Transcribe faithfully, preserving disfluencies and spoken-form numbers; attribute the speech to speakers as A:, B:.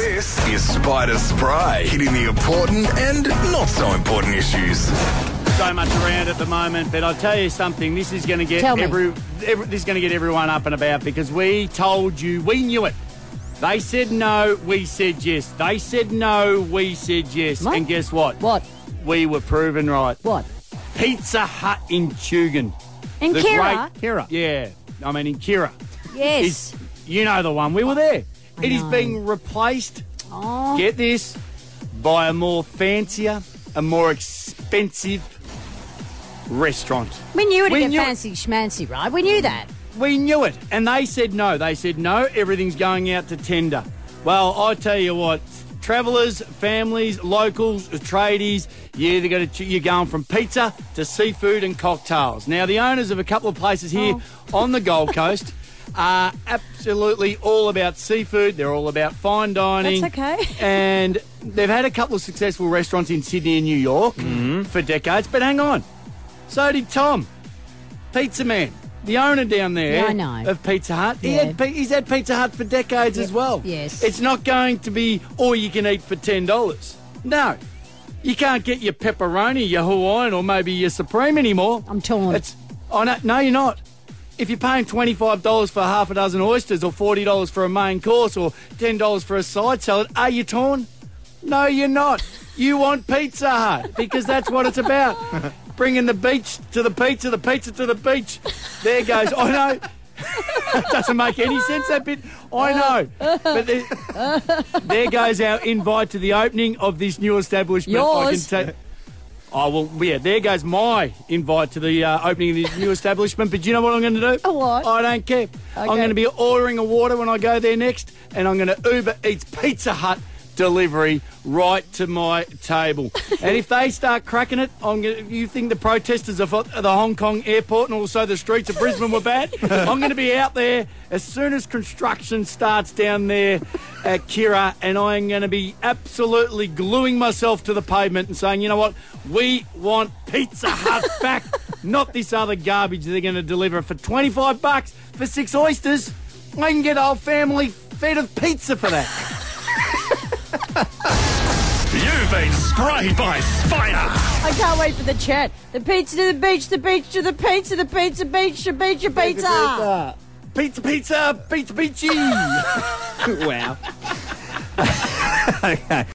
A: This is Spider Spray, hitting the important and not so important issues.
B: So much around at the moment, but I'll tell you something. This is going to get
C: Tell me.
B: every, every this is going to get everyone up and about because we told you, we knew it. They said no, we said yes. They said no, we said yes.
C: What?
B: And guess what?
C: What?
B: We were proven right.
C: What?
B: Pizza Hut in Tugun.
C: In
B: The
C: Kira?
B: great-
D: Kira.
B: Yeah, I mean in Kira.
C: Yes.
B: Is- you know the one. We were there.
C: I
B: It is
C: know.
B: being replaced.
C: Oh.
B: Get this, by a more fancier, a more expensive restaurant.
C: We knew it'd
B: We
C: get
B: knew-
C: fancy schmancy, right? We knew that.
B: We knew it, and they said no. They said no, everything's going out to tender. Well, I tell you what, travellers, families, locals, tradies, you either got to, you're going from pizza to seafood and cocktails. Now, the owners of a couple of places here
C: Oh.
B: on the Gold Coast are absolutely all about seafood. They're all about fine dining.
C: That's okay.
B: And they've had a couple of successful restaurants in Sydney and New York for decades. But hang on, so did Tom, Pizza Man, the owner down there
C: Yeah, I know.
B: of Pizza Hut. He
C: Yeah.
B: had, pi- he's had Pizza Hut for decades as well.
C: yes.
B: It's not going to be all you can eat for ten dollars. No. You can't get your pepperoni, your Hawaiian, or maybe your Supreme anymore.
C: I'm torn.
B: It's, oh, no, no, you're not. If you're paying twenty-five dollars for half a dozen oysters or forty dollars for a main course or ten dollars for a side salad, are you torn? No, you're not. You want Pizza Hut because that's what it's about. Bringing the beach to the pizza, the pizza to the beach. There goes. I know. It doesn't make any sense, that bit. I know. But there, there goes our invite to the opening of this new establishment.
C: Yours.
B: I can tell. Oh, well, yeah, there goes my invite to the uh, opening of this new establishment. But do you know what I'm going to do?
C: A what?
B: I don't care. I'm going to be ordering a water when I go there next, and I'm going to Uber Eats Pizza Hut delivery right to my table. And if they start cracking it, I'm gonna, you think the protesters of at the Hong Kong airport and also the streets of Brisbane were bad? I'm going to be out there as soon as construction starts down there at Kira, and I'm going to be absolutely gluing myself to the pavement and saying, you know what, we want Pizza Hut back, not this other garbage they're going to deliver for twenty-five bucks for six oysters. I can get a whole family fed of pizza for that.
A: You've been sprayed by Spider.
C: I can't wait for the chat. The pizza to the beach, the beach to the pizza, the pizza beach to beach, your pizza.
B: Pizza, pizza, pizza, pizza.
D: Wow. Okay.